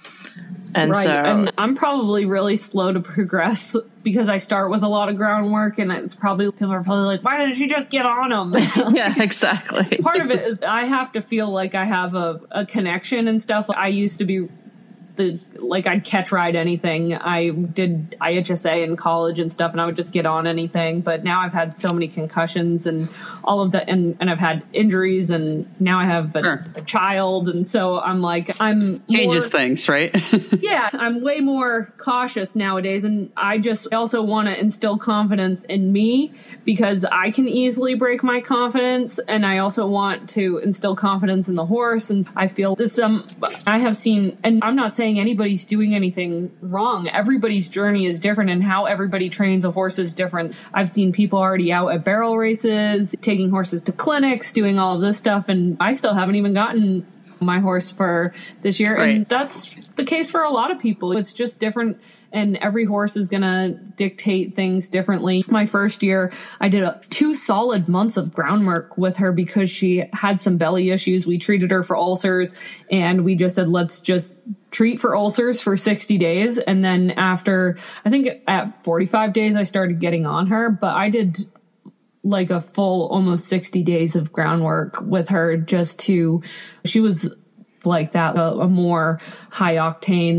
And right. so, and I'm probably really slow to progress because I start with a lot of groundwork, and it's probably, people are probably like, why didn't you just get on them? Yeah, exactly. Part of it is I have to feel like I have a, a connection and stuff. I used to be the, like I'd catch ride anything. I did I H S A in college and stuff, and I would just get on anything. But now I've had so many concussions and all of that, and, and I've had injuries, and now I have a, sure. a child, and so I'm like, I'm changes more, things, right? Yeah, I'm way more cautious nowadays, and I just also want to instill confidence in me, because I can easily break my confidence, and I also want to instill confidence in the horse. And I feel this. Um, I have seen, and I'm not saying anybody's doing anything wrong. Everybody's journey is different, and how everybody trains a horse is different. I've seen people already out at barrel races, taking horses to clinics, doing all of this stuff, and I still haven't even gotten my horse for this year. Right. And that's the case for a lot of people. It's just different, and every horse is going to dictate things differently. My first year, I did a, two solid months of groundwork with her because she had some belly issues. We treated her for ulcers, and we just said, let's just treat for ulcers for sixty days. And then after, I think at forty-five days, I started getting on her, but I did like a full almost sixty days of groundwork with her just to, she was like that, a, a more high octane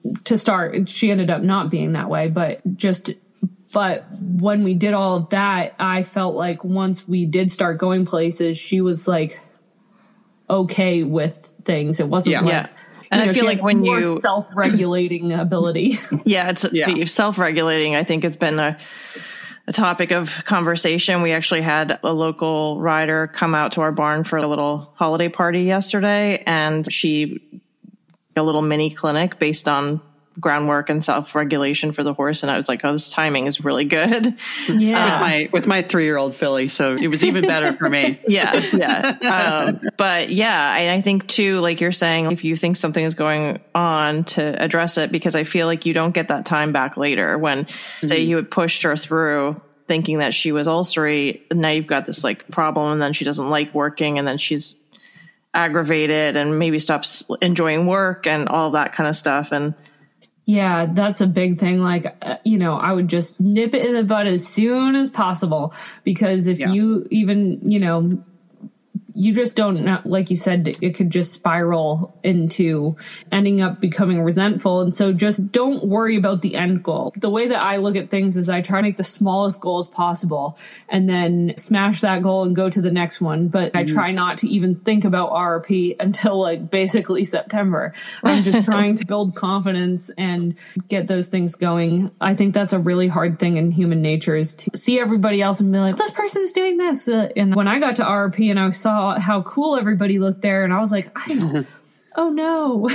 to start, she ended up not being that way, but just, but when we did all of that, I felt like once we did start going places, she was like okay with things. It wasn't yeah. like, yeah. And you know, I feel like when more you self-regulating ability. Yeah, it's Yeah. self-regulating. I think it's been a, a topic of conversation. We actually had a local rider come out to our barn for a little holiday party yesterday, and she a little mini clinic based on groundwork and self-regulation for the horse. And I was like, oh, this timing is really good. Yeah. with my with my three-year-old filly, so it was even better for me. Yeah, yeah. Um, but yeah, I, I think too, like you're saying, if you think something is going on, to address it, because I feel like you don't get that time back later when, mm-hmm. say, you had pushed her through thinking that she was ulcery. Now you've got this like problem, and then she doesn't like working, and then she's aggravated and maybe stops enjoying work and all that kind of stuff. And yeah, that's a big thing. Like, uh, you know, I would just nip it in the bud as soon as possible, because if yeah. you even, you know, you just don't know, like you said, it could just spiral into ending up becoming resentful. And so just don't worry about the end goal. The way that I look at things is I try to make the smallest goals possible and then smash that goal and go to the next one. But mm-hmm. I try not to even think about R R P until like basically September. I'm just trying to build confidence and get those things going. I think that's a really hard thing in human nature, is to see everybody else and be like, this person's doing this. Uh, and when I got to R R P and I saw how cool everybody looked there, and I was like, I don't, oh no,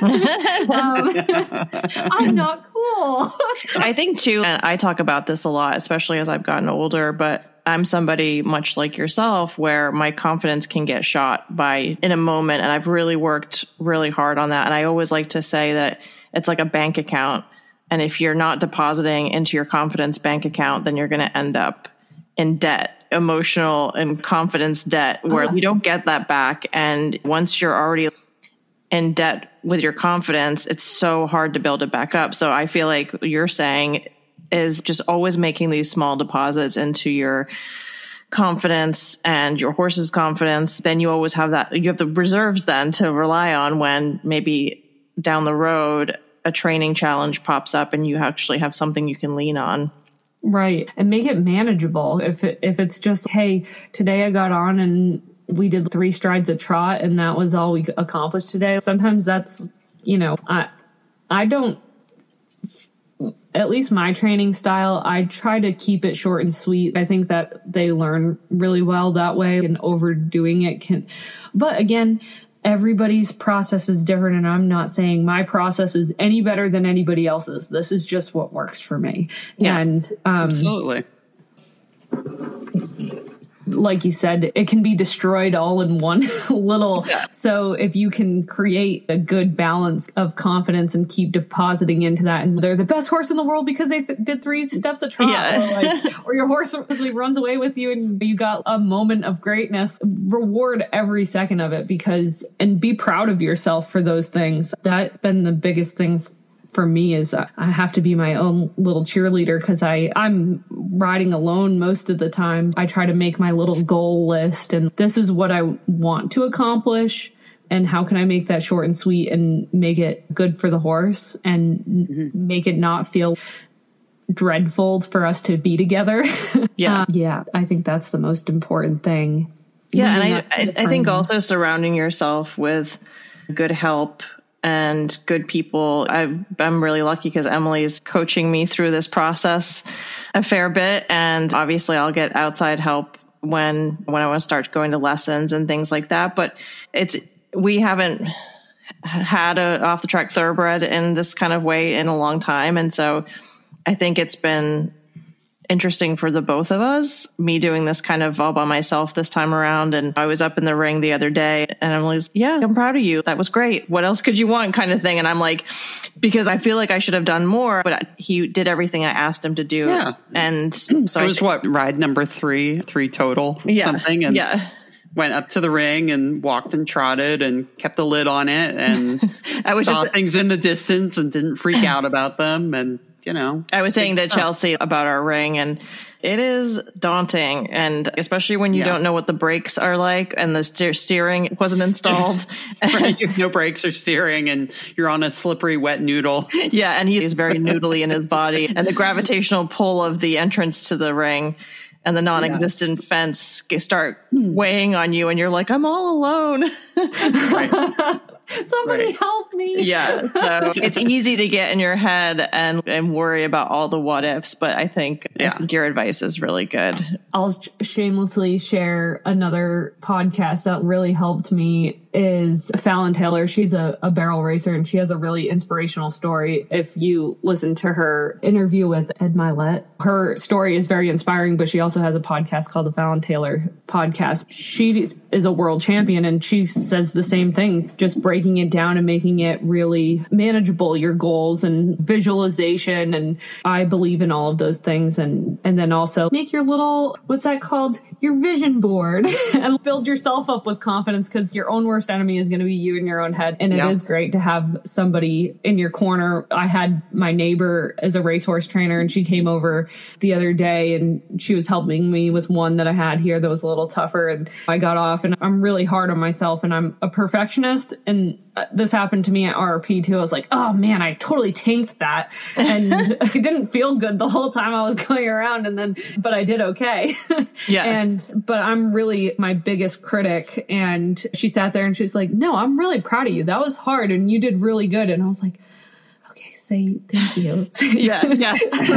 um, I'm not cool. I think too, and I talk about this a lot, especially as I've gotten older, but I'm somebody much like yourself where my confidence can get shot by in a moment. And I've really worked really hard on that. And I always like to say that it's like a bank account. And if you're not depositing into your confidence bank account, then you're going to end up in debt, emotional and confidence debt, where uh-huh. you don't get that back. And once you're already in debt with your confidence, it's so hard to build it back up. So I feel like what you're saying is just always making these small deposits into your confidence and your horse's confidence. Then you always have that, you have the reserves then to rely on when maybe down the road a training challenge pops up and you actually have something you can lean on. Right. And make it manageable. If it, if it's just, hey, today I got on and we did three strides a trot and that was all we accomplished today. Sometimes that's, you know, I, I don't, at least my training style, I try to keep it short and sweet. I think that they learn really well that way, and overdoing it can, but again, everybody's process is different, and I'm not saying my process is any better than anybody else's. This is just what works for me. Yeah, and um, absolutely. Like you said, it can be destroyed all in one little. Yeah. So if you can create a good balance of confidence and keep depositing into that, and they're the best horse in the world because they th- did three steps a trot, yeah. or, like, or your horse really runs away with you and you got a moment of greatness, reward every second of it, because, and be proud of yourself for those things. That's been the biggest thing for me, is I have to be my own little cheerleader, because I I'm riding alone most of the time. I try to make my little goal list, and this is what I want to accomplish, and how can I make that short and sweet and make it good for the horse, and mm-hmm. make it not feel dreadful for us to be together. Yeah. uh, yeah, I think that's the most important thing. Yeah, and I I, I think also surrounding yourself with good help and good people. I've, I'm really lucky because Emily's coaching me through this process a fair bit. And obviously I'll get outside help when, when I want to start going to lessons and things like that. But it's, we haven't had a off the track thoroughbred in this kind of way in a long time. And so I think it's been interesting for the both of us, me doing this kind of all by myself this time around. And I was up in the ring the other day and I'm like, yeah, I'm proud of you. That was great. What else could you want, kind of thing. And I'm like, because I feel like I should have done more, but he did everything I asked him to do. Yeah. And so it was what, ride number three, three total, yeah, something. And yeah. went up to the ring and walked and trotted and kept a lid on it and I was saw just things in the distance and didn't freak out about them. And, you know, I was saying to Chelsea about our ring, and It is daunting, and especially when you Yeah. don't know what the brakes are like and the steer- steering wasn't installed. Right, you have no brakes or steering, and you're on a slippery, wet noodle. Yeah, and he's very noodly in his body, and the gravitational pull of the entrance to the ring and the non-existent yes. fence start weighing on you, and you're like, I'm all alone. Right. Somebody Right. help me. Yeah. So it's easy to get in your head and, and worry about all the what ifs, but I think, yeah. I think your advice is really good. I'll sh- shamelessly share another podcast that really helped me is Fallon Taylor. She's a, a barrel racer, and she has a really inspirational story. If you listen to her interview with Ed Milet, her story is very inspiring, but she also has a podcast called the Fallon Taylor Podcast. She is a world champion, and she says the same things, just breaking it down and making it really manageable, your goals and visualization. And I believe in all of those things. And, and then also make your little, what's that called? Your vision board and build yourself up with confidence, because your own worst enemy is going to be you in your own head. And it yeah. is great to have somebody in your corner. I had my neighbor as a racehorse trainer, and she came over the other day and she was helping me with one that I had here that was a little tougher. And I got off, and I'm really hard on myself, and I'm a perfectionist. And this happened to me at R R P too. I was like, oh man, I totally tanked that. And it didn't feel good the whole time I was going around. And then, but I did okay. Yeah. And, but I'm really my biggest critic. And she sat there and she's like, no, I'm really proud of you. That was hard and you did really good. And I was like, okay, say thank you. yeah. Yeah.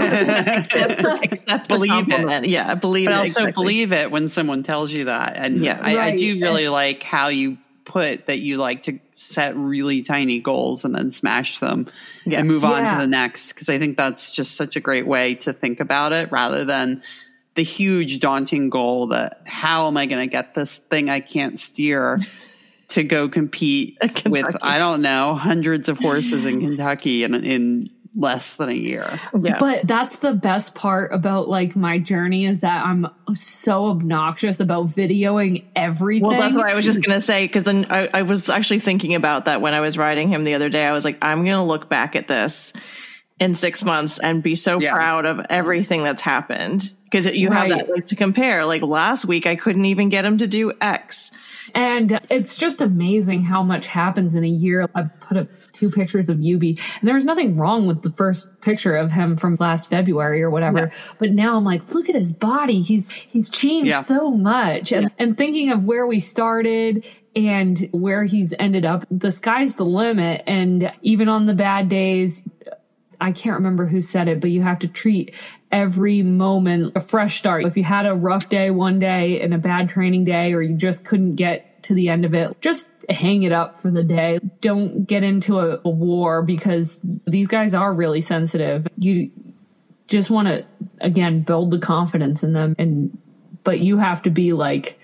accept, accept believe it. Yeah. Believe but it. also Exactly. believe it when someone tells you that. And yeah, I, right. I do really like how you put that you like to set really tiny goals and then smash them yeah. and move on yeah. to the next. Because I think that's just such a great way to think about it, rather than the huge daunting goal that how am I going to get this thing I can't steer to go compete with, I don't know, hundreds of horses in Kentucky in, in less than a year. Yeah. But that's the best part about like my journey, is that I'm so obnoxious about videoing everything. Well, that's what I was just going to say, because then I, I was actually thinking about that when I was riding him the other day. I was like, I'm going to look back at this in six months and be so yeah. proud of everything that's happened, because you right. have that like, to compare. Like last week, I couldn't even get him to do X. And it's just amazing how much happens in a year. I put up two pictures of Yubi, and there was nothing wrong with the first picture of him from last February or whatever. Yeah. But now I'm like, look at his body. He's, he's changed yeah. so much. And, yeah. and thinking of where we started and where he's ended up, the sky's the limit. And even on the bad days, I can't remember who said it, but you have to treat every moment a fresh start. If you had a rough day one day and a bad training day, or you just couldn't get to the end of it, just hang it up for the day. Don't get into a, a war, because these guys are really sensitive. You just want to, again, build the confidence in them. And, but you have to be like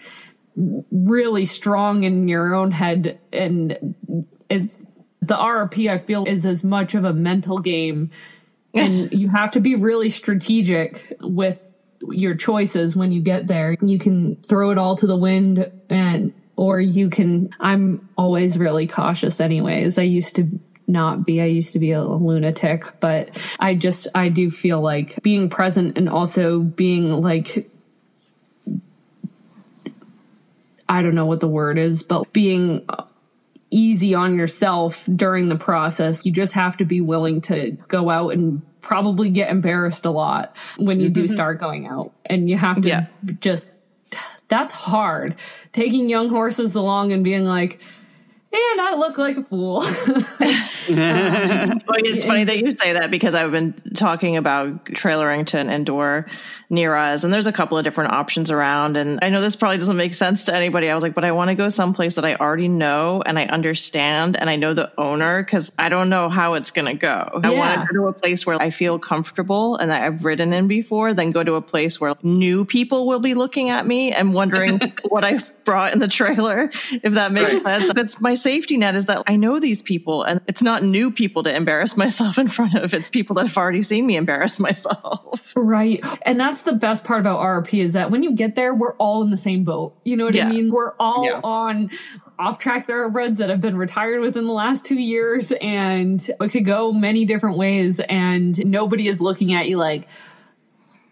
really strong in your own head. And it's, the R R P, I feel, is as much of a mental game, and you have to be really strategic with your choices when you get there. You can throw it all to the wind, and or you can, I'm always really cautious anyways. I used to not be, I used to be a lunatic, but I just, I do feel like being present and also being like, I don't know what the word is, but being easy on yourself during the process. You just have to be willing to go out and probably get embarrassed a lot when you do start going out. And you have to yeah. just, that's hard. Taking young horses along and being like, and I look like a fool. um, well, it's funny that you say that, because I've been talking about trailering to an indoor near us, and there's a couple of different options around. And I know this probably doesn't make sense to anybody. I was like, but I want to go someplace that I already know and I understand and I know the owner, because I don't know how it's going to go. Yeah. I want to go to a place where I feel comfortable and that I've ridden in before, than go to a place where new people will be looking at me and wondering what I've brought in the trailer, if that makes right. sense. That's my safety net, is that I know these people, and it's not new people to embarrass myself in front of. It's people that have already seen me embarrass myself. Right. And that's the best part about R R P, is that when you get there, we're all in the same boat. You know what yeah. I mean? We're all yeah. on off-track thoroughbreds that have been retired within the last two years, and it could go many different ways, and nobody is looking at you like,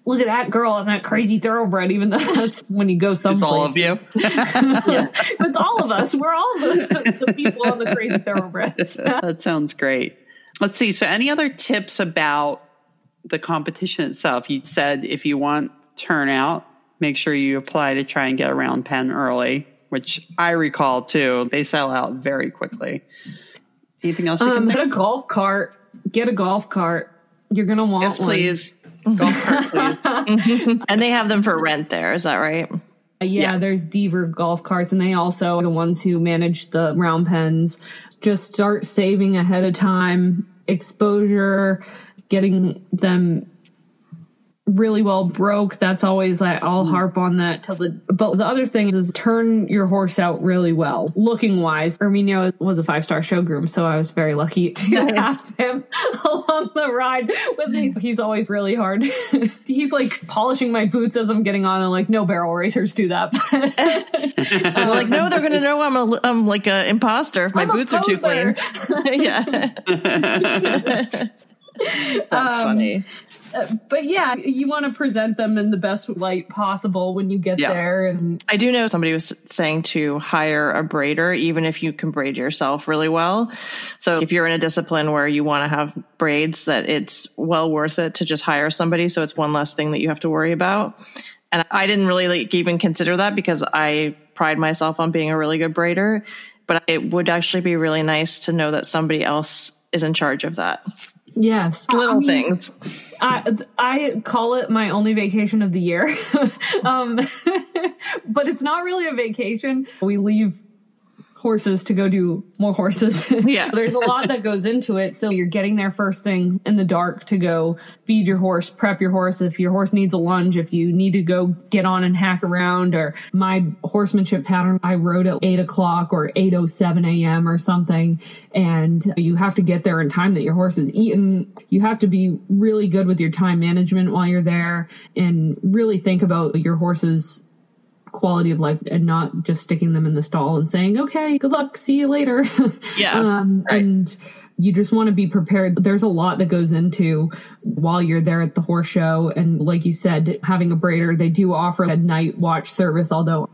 look at that girl and that crazy thoroughbred, even though that's when you go someplace. It's all of you. Yeah. It's all of us. We're all the, the people on the crazy thoroughbreds. That sounds great. Let's see. So any other tips about the competition itself? You said if you want turnout, make sure you apply to try and get a round pen early, which I recall too. They sell out very quickly. Anything else you um, can Get a golf cart. Get a golf cart. You're going to want yes, one. Yes, please. Golf cart, please. And they have them for rent there. Is that right? Yeah, Yeah. there's Deaver golf carts, and they also are the ones who manage the round pens. Just start saving ahead of time, exposure, getting them really well broke. That's always like, I'll harp on that till the, but the other thing is, is turn your horse out really well, looking wise. Erminio was a five-star show groom, so I was very lucky to have him along the ride with me. He's always really hard. He's like polishing my boots as I'm getting on. I'm like, no barrel racers do that. I'm like, no, they're going to know I'm a, I'm like an imposter if my I'm a boots are too clean. Yeah. That's Um, funny. But yeah, you want to present them in the best light possible when you get Yeah. there. And I do know somebody was saying to hire a braider, even if you can braid yourself really well. So if you're in a discipline where you want to have braids, that it's well worth it to just hire somebody. So it's one less thing that you have to worry about. And I didn't really like even consider that because I pride myself on being a really good braider, but it would actually be really nice to know that somebody else is in charge of that. yes, Little I mean, things. I, I call it my only vacation of the year. um, but it's not really a vacation. We leave horses to go do more horses. Yeah. There's a lot that goes into it. So you're getting there first thing in the dark to go feed your horse, prep your horse. If your horse needs a lunge, if you need to go get on and hack around, or my horsemanship pattern, I rode at eight o'clock or eight oh seven a.m. or something. And you have to get there in time that your horse is eaten. You have to be really good with your time management while you're there and really think about your horse's quality of life and not just sticking them in the stall and saying, okay, good luck, see you later. Yeah. um, right. And you just want to be prepared. There's a lot that goes into while you're there at the horse show. And like you said, having a braider, they do offer a night watch service, although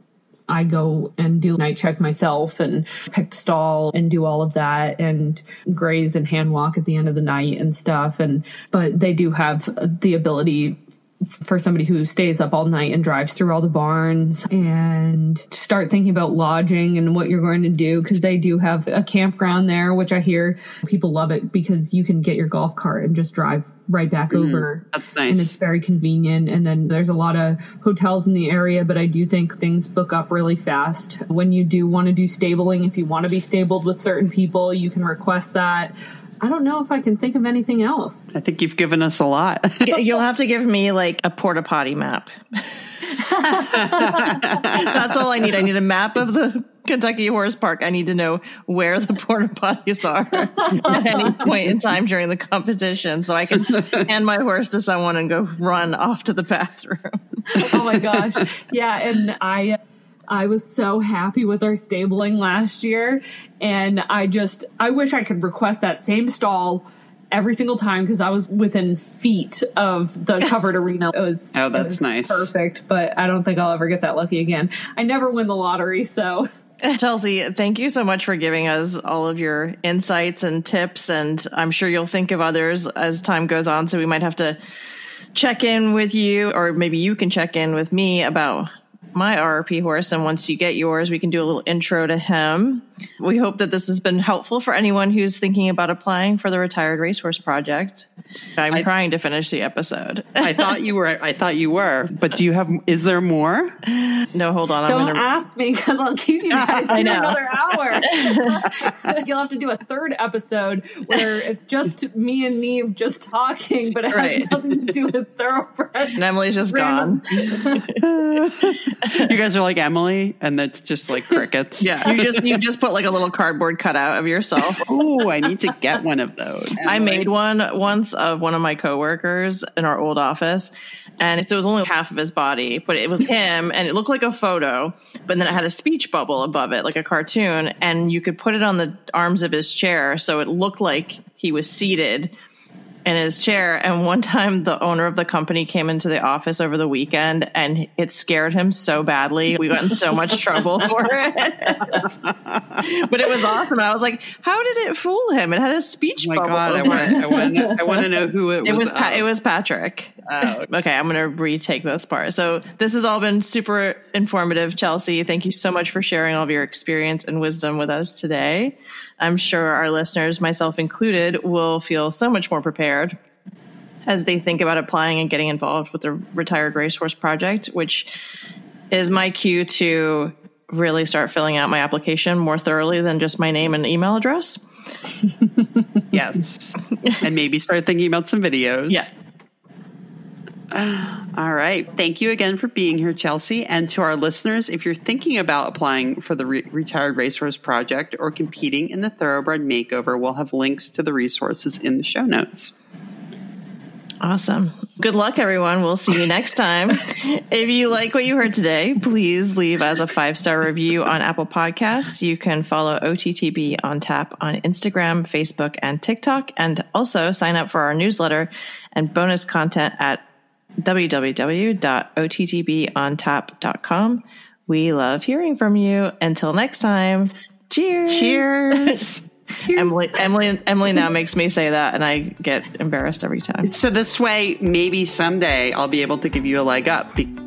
I go and do night check myself and pick the stall and do all of that and graze and hand walk at the end of the night and stuff. And, but they do have the ability for somebody who stays up all night and drives through all the barns and start thinking about lodging and what you're going to do, because they do have a campground there, which I hear people love it because you can get your golf cart and just drive right back mm, over. That's nice. And it's very convenient. And then there's a lot of hotels in the area, but I do think things book up really fast. When you do want to do stabling, if you want to be stabled with certain people, you can request that. I don't know if I can think of anything else. I think you've given us a lot. You'll have to give me like a porta potty map. That's all I need. I need a map of the Kentucky Horse Park. I need to know where the porta potties are at any point in time during the competition, so I can hand my horse to someone and go run off to the bathroom. Oh my gosh. Yeah. And I, I was so happy with our stabling last year. And I just, I wish I could request that same stall every single time, because I was within feet of the covered arena. It was, Oh, it that's was nice. Perfect. But I don't think I'll ever get that lucky again. I never win the lottery. So Chelsea, thank you so much for giving us all of your insights and tips. And I'm sure you'll think of others as time goes on. So we might have to check in with you, or maybe you can check in with me about my R R P horse. And once you get yours, we can do a little intro to him. We hope that this has been helpful for anyone who's thinking about applying for the Retired Racehorse Project. I'm I, trying to finish the episode. I thought you were, I thought you were, but do you have, is there more? No, hold on. don't I'm gonna... ask me, because I'll keep you guys I in know. another hour. You'll have to do a third episode where it's just me and Neve just talking, but it has Right. nothing to do with thoroughbred. And Emily's just Random. gone. You guys are like Emily, and that's just like crickets. Yeah, you just you just put like a little cardboard cutout of yourself. Oh, I need to get one of those. I made one once of one of my coworkers in our old office, and so it was only half of his body, but it was him, and it looked like a photo, but then it had a speech bubble above it, like a cartoon, and you could put it on the arms of his chair, so it looked like he was seated. in his chair. And one time the owner of the company came into the office over the weekend and it scared him so badly. We got in so much trouble for it. But it was awesome. I was like, how did it fool him? It had a speech oh my bubble. God, I want, I, want, I want to know who it was. It was, pa- of. it was Patrick. Oh. Okay, I'm going to retake this part. So this has all been super informative, Chelsea. Thank you so much for sharing all of your experience and wisdom with us today. I'm sure our listeners, myself included, will feel so much more prepared as they think about applying and getting involved with the Retired Racehorse Project, which is my cue to really start filling out my application more thoroughly than just my name and email address. Yes. And maybe start thinking about some videos. Yeah. All right. Thank you again for being here, Chelsea. And to our listeners, if you're thinking about applying for the Re- Retired Racehorse Project or competing in the Thoroughbred Makeover, we'll have links to the resources in the show notes. Awesome. Good luck, everyone. We'll see you next time. If you like what you heard today, please leave us a five-star review on Apple Podcasts. You can follow O T T B on Tap on Instagram, Facebook, and TikTok, and also sign up for our newsletter and bonus content at w w w dot o t t b on tap dot com. We love hearing from you. Until next time, cheers. Cheers. Cheers. Emily, Emily, Emily now makes me say that, and I get embarrassed every time. So this way, maybe someday I'll be able to give you a leg up. Be-